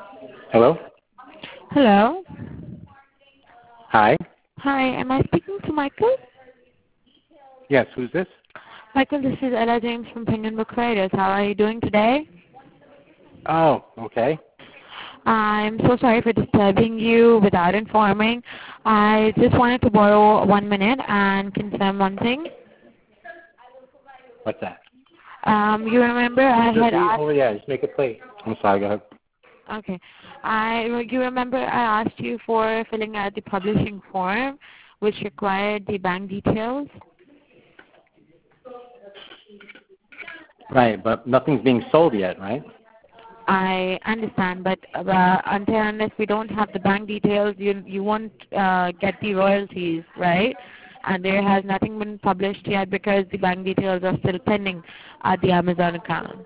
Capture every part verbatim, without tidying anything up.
Hello? Hello. Hi. Hi, am I speaking to Michael? Yes, who's this? Michael, this is Ella James from Penguin Book Writers. How are you doing today? Oh, okay. I'm so sorry for disturbing you without informing. I just wanted to borrow one minute and confirm one thing. What's that? Um, you remember I Just had read. asked. Oh, yeah, just make it play. I'm sorry, go ahead. Okay. I you remember I asked you for filling out the publishing form, which required the bank details. Right, but nothing's being sold yet, right? I understand, but uh, until unless we don't have the bank details, you you won't uh, get the royalties, right? And there has nothing been published yet because the bank details are still pending at the Amazon account.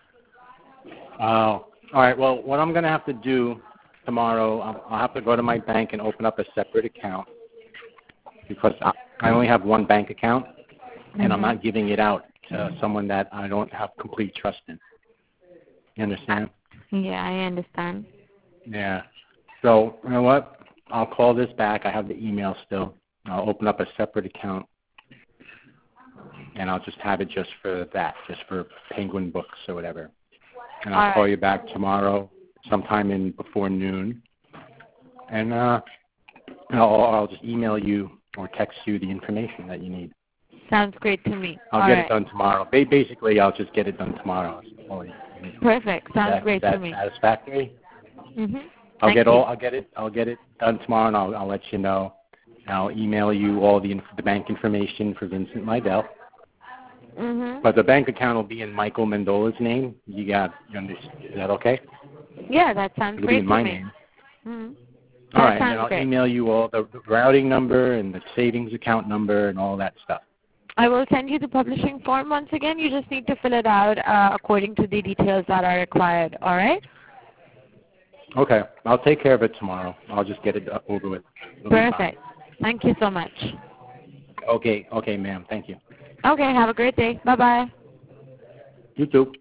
Oh, all right. Well, what I'm going to have to do tomorrow, I'll, I'll have to go to my bank and open up a separate account because I, I only have one bank account, and I'm Mm-hmm. not giving it out to someone that I don't have complete trust in. You understand? Yeah, I understand. Yeah. So, you know what? I'll call this back. I have the email still. I'll open up a separate account, and I'll just have it just for that, just for Penguin Books or whatever. And All I'll call right. you back tomorrow, sometime in before noon, and uh, I'll, I'll just email you or text you the information that you need. Sounds great to me. I'll All get it right. done tomorrow. Ba- Basically, I'll just get it done tomorrow. That's all you need. Perfect. Is Sounds that, is great to that me. satisfactory? Mhm. I'll Thank get you. all. I'll get it. I'll get it done tomorrow, and I'll, I'll let you know. I'll email you all the inf- the bank information for Vincent Lydell. Mhm. But the bank account will be in Michael Mendola's name. You got. You understand? Is that okay? Yeah, that sounds It'll be great in to my me. name. Mhm. All That right, and then sounds I'll great. email you all the, the routing number and the savings account number and all that stuff. I will send you the publishing form once again. You just need to fill it out uh, according to the details that are required. All right? Okay, I'll take care of it tomorrow. I'll just get it over with. It'll be fine. Perfect. Thank you so much. Okay, okay, ma'am. Thank you. Okay, have a great day. Bye-bye. You too.